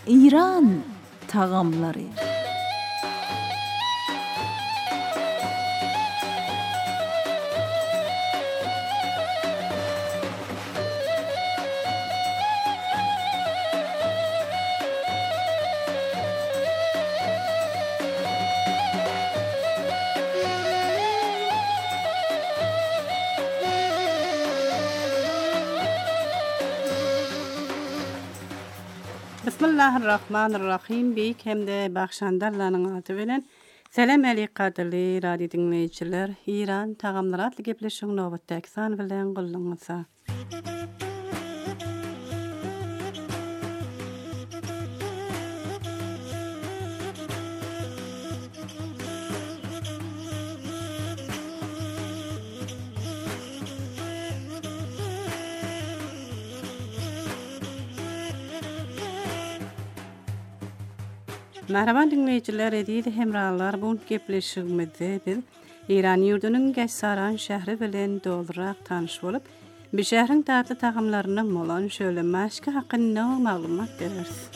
İran tağamları. Bismillahirrahmanirrahim. Beyik hem de baxşandarlarının adı bilen Selam aleykum qadirli radio dinleyiciler. İran tağamları adlı gepleşiň nowatdaky san bilen gulluňyza. Merhaba dinleyiciler, ediydi hemrallar. Bu gepleşigimizde biz İran ýurdunyň Geçsaran şähri bilen doldurak tanyş bolup, bu şähriň tatly tağamlaryny bolan şöyle maşky hakynda maglumat bereriz.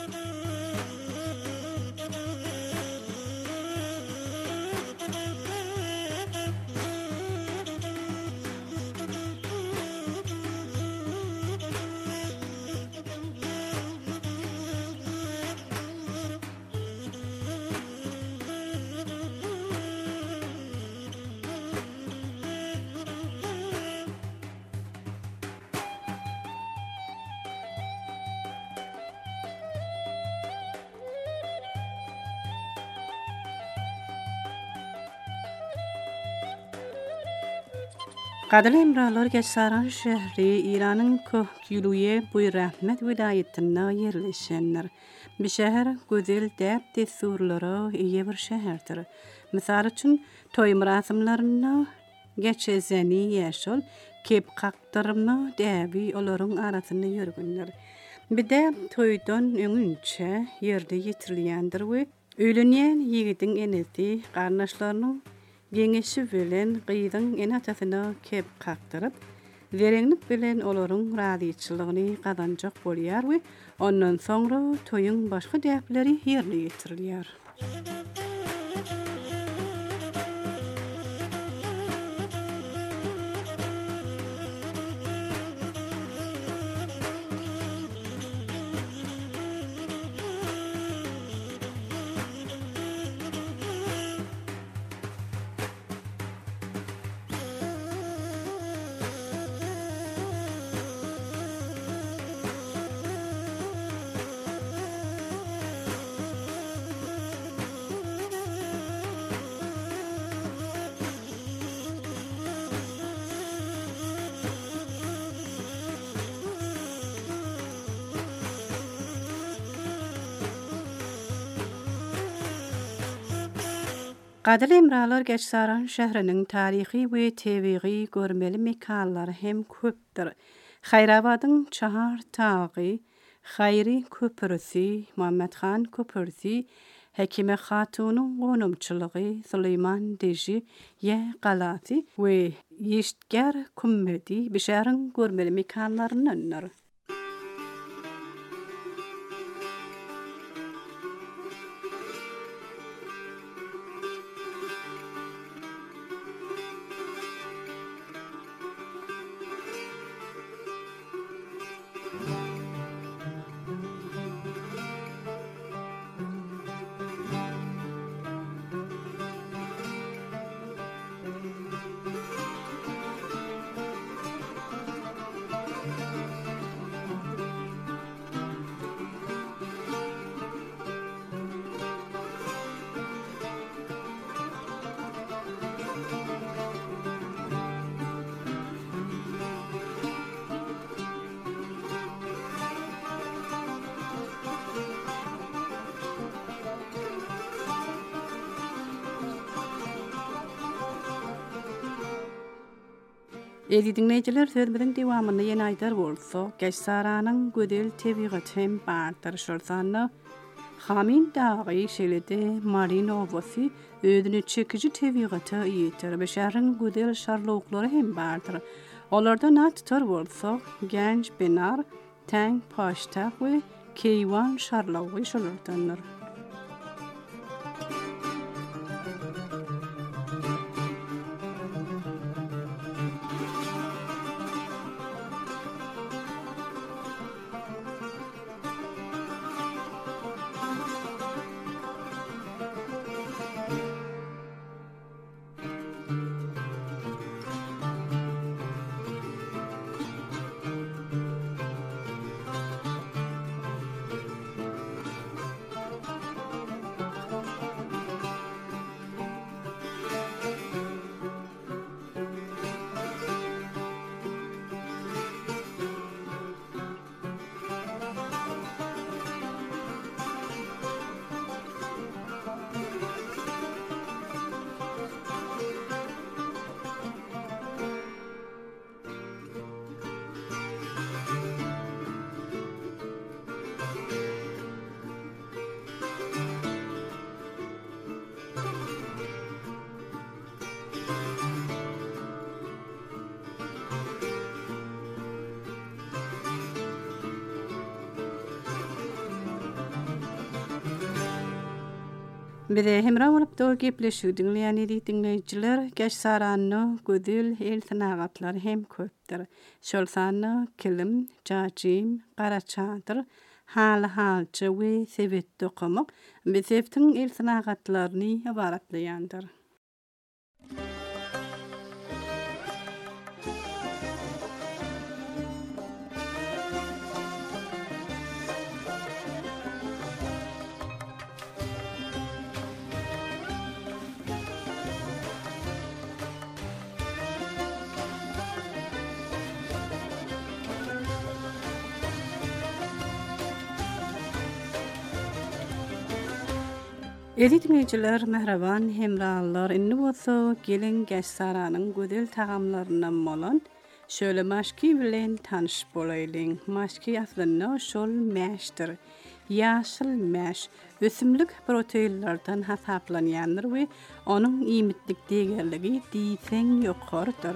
Qadirli hemrahlar, Geçsaran şähri İranyň Köhküliýe Buýrahmet vilayetinde ýerleşenler. Bu şäher gözel däp desurlara eýe bir şäherdir. Mysal üçin toý merasimlerinde geçezeni ýaşol, kep kakdyrmy däbi olaryň arasyny ýörgünler. Bir-de toýdan öňünçe ýerde ýetirilýändir we öýlenýän ýigidiň enesi garnaşlarynyň geňeşi bilen gyýdyň enatysyna kep kakdyryp, vereňlik bilen olaryň radyçylygyny gazanjak bolýar we ondan soňra toýuň başga däpleri ýerine ýetirilýär. Qadirli hemrahlar, Geçsaran şähriniň taryhy we tebigy görmeli mekanlary hem köpdir. Hayrabadyň Çahar tagy, Hayri köprüsi, Muhammadhan köprüsi, Hekime Hatunyň gonumçylygy, Süleyman Deji ýa galasy we Ýeşitger kummedi bu şähriň görmeli mekanlaryndandyr. Edi dinleyijiler, sözümiziň dowamyny ýene aýdar bolsa, Geçsaranyň gözel tebigaty hem bardyr. Şolsanda Hamin dagy şeýlede Marinovosy ödüni çekiji tebigaty ýetir. Bu şähriň gözel şarlooklary hem bardyr. Olardan tutar bolsa, genç benar, täň paştak we keywan şarlawy şolurdanlar. Bide hemra olup da gepleşүү dinleyen dinleyiciler geç saranno gödül el tanagatlar hem köpdür. Şol sanno kilim, jajim, garaçadır. Halça we sebet dokumak bizeftin el tanagatlarını ibaratlayandır. Dinleyiciler merhaban hemrallar inni bolsa gelin geç saranın gödel tagamlarından bolan şöyle maşki bilen tanış bolaylyň. Maşki aslında şol mäşdir. Ýaşyl mäş ösümlik proteinlerden hasaplanýandyr we onuň iýmitlik degerligi diýseň ýokarydyr.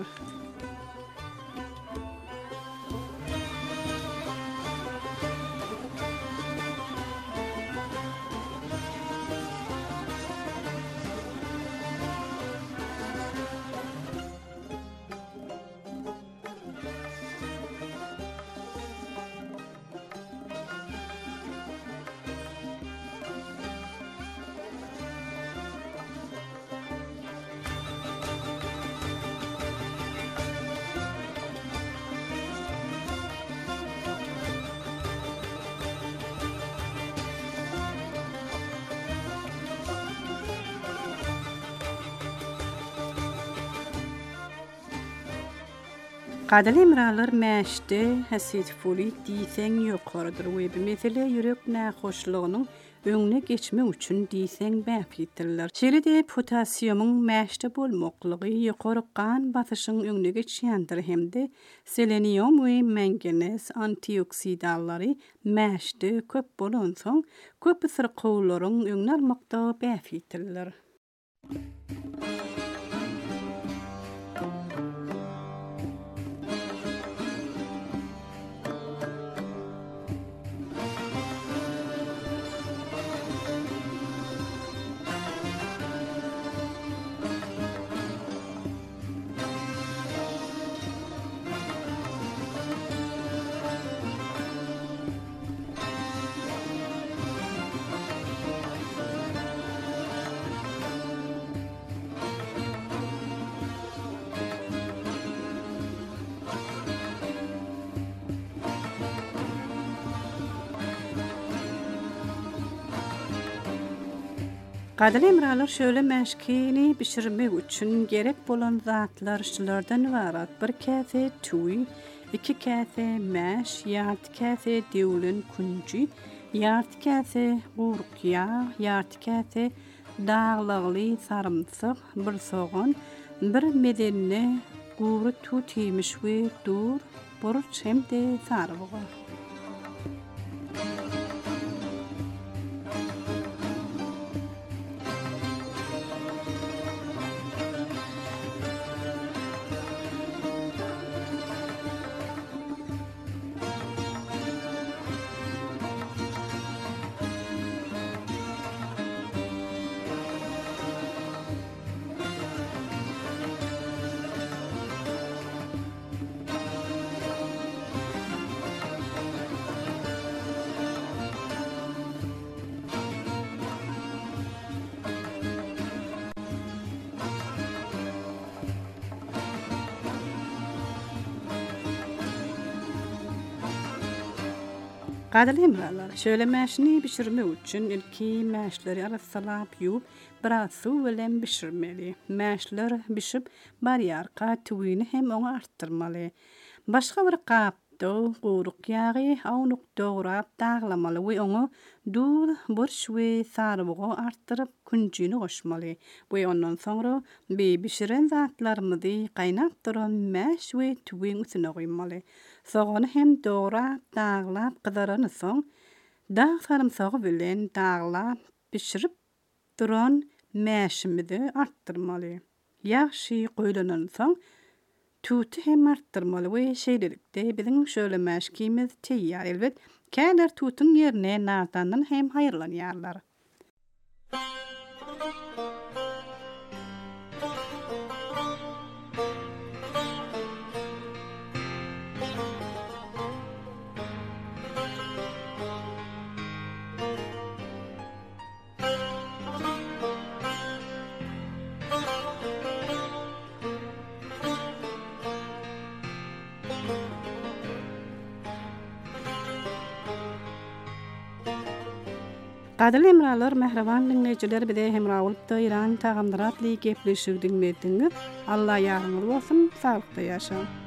Gadal emralar mäşde hasitfuli diýseň ýokarydyr we bu mesele ýürek nähoşlugynyň öňüne geçmek üçin diýseň bäpdirler. Şeýle-de potasiýumyň mäşde bolmaklygy ýokary kan basyşyň öňüne geçýändir hemde selenium we manganez antioksidallary mäşde köp bolan soň köp syrkawlaryň öňüne almakda bäpdirler. Gadal emralar şöyle mäşkini bişirmek üçin gerek bolan zatlar şulardan ibarat: 1 kase tüy, 2 kase mäş, ýarty kase diwlin kunji, ýarty kase guruk ýağ, ýarty kase dağlagly sarımsak, 1 soğan, 1 medenine guru tut ýemiş we dur, borç hem de sarıbı. Gadil emralar, şöyle mäşini pişirmek üçin ilki mäşleri arasalap ýuwup, biraz suw bilen pişirmeli. Mäşler pişip, barýarka tüwini hem oňa artdyrmaly. Başga bir gapda guruk ýagy awnyk dograp daglamaly we oňa dul, borş we sarbygy artdyryp künjini goşmaly. We ondan soňra pişiren zatlarymyzy gaýnap duran mäş we tüwin üstüne goýmaly. Soňra hem dograp daglap gyzarany soň, dag sarymsagy bilen daglap pişirip duran mäşimizi artdyrmaly. Ýaşy goýlanan soň tutu hem arttırmalı we şeýlelikde biziň şöyle mäşkimiz teýýar. Elbet, käder tutun ýerine nardandan hem haýyrlanýarlar. Gadil emralar, mehreban dinleýijiler, bide hemrawlypda İran tagamlara atly gepleşigi dinlediňiz. Allah ýardyňyz bolsun, saglykda ýaşaň.